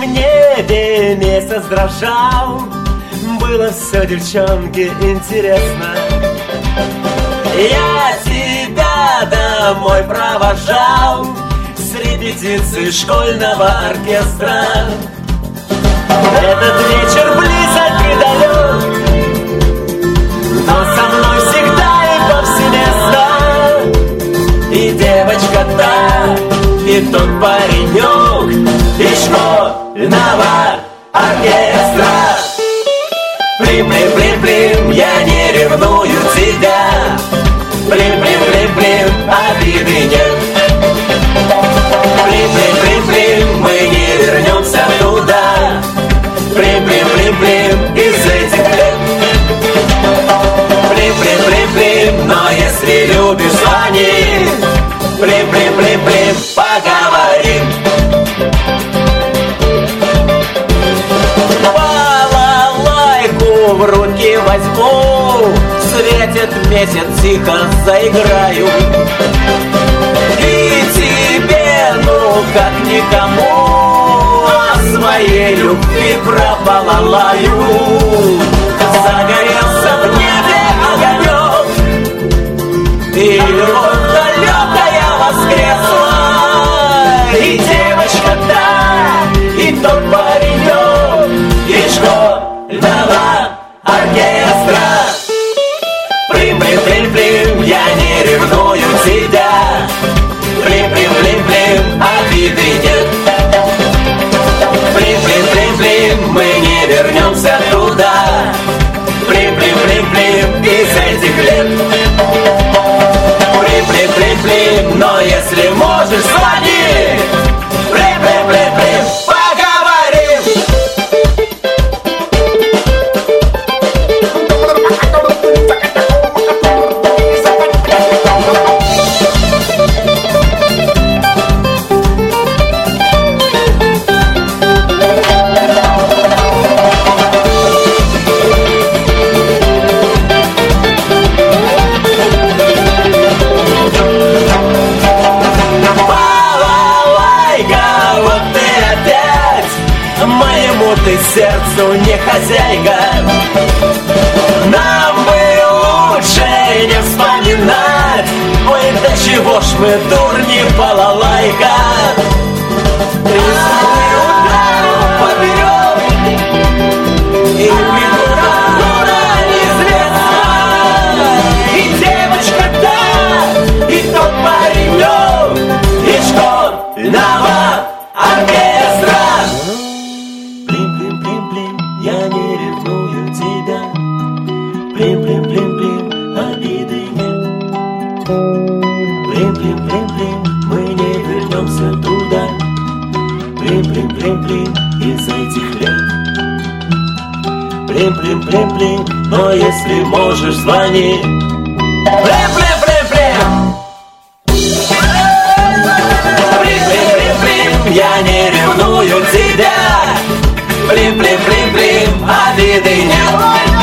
небе месяц дрожал, было все девчонке интересно. Я тебя домой провожал с репетиции школьного оркестра. Этот вечер близок и далек, но со мной всегда и повсеместно. И девочка та, и тот паренек из школьного оркестра. Плим-плим-плим-плим, я не ревную тебя. Плим-плим-плим-плим, обиды нет. Плим-плим-плим-плим, мы не вернемся туда. Плим-плим-плим-плим, из этих лет. Плим-плим-плим-плим, но если любишь, звони. Плим-плим-плим-плим, поговорим. Балалайку в руки возьму, светит месяц, тихо заиграю. И тебе, ну как никому, о своей любви пробалалаю. Загорелся в небе огонек, и любовь далекая воскресла. И девочка та, и тот паренек из школьного оркестра. Плим-плим-плим-плим, я не ревную тебя. Плим-плим-плим-плим, обиды нет. Плим-плим-плим-плим, мы не вернемся туда. Плим-плим-плим-плим, из этих лет. Плим-плим-плим-плим, но если можешь, звони. Плим-плим-плим-плим, поговорим. Ты сердцу не хозяйка. Нам бы лучше не вспоминать. Ой, до чего ж мы дурни, балалайка. Тресни удару поперек, и придурок куда неизвестно. И девочка та, и тот паренек из школьного оркестра. Я не ревную тебя. Плим-плим-плим-плим, обиды нет. Плим-плим-плим-плим, мы не вернемся туда. Плим-плим-плим-плим, из этих лет. Плим-плим-плим-плим, но если можешь, звони. Плим-плим-плим-плим. Плим-плим-плим-плим, я не ревную тебя. Плим-плим-плим-плим, обиды нет.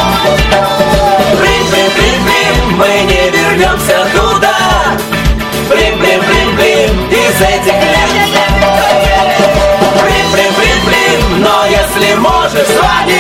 Плим-плим-плим-плим, мы не вернемся туда. Плим-плим-плим-плим, из этих лет. Плим-плим-плим-плим, но если можешь, звони.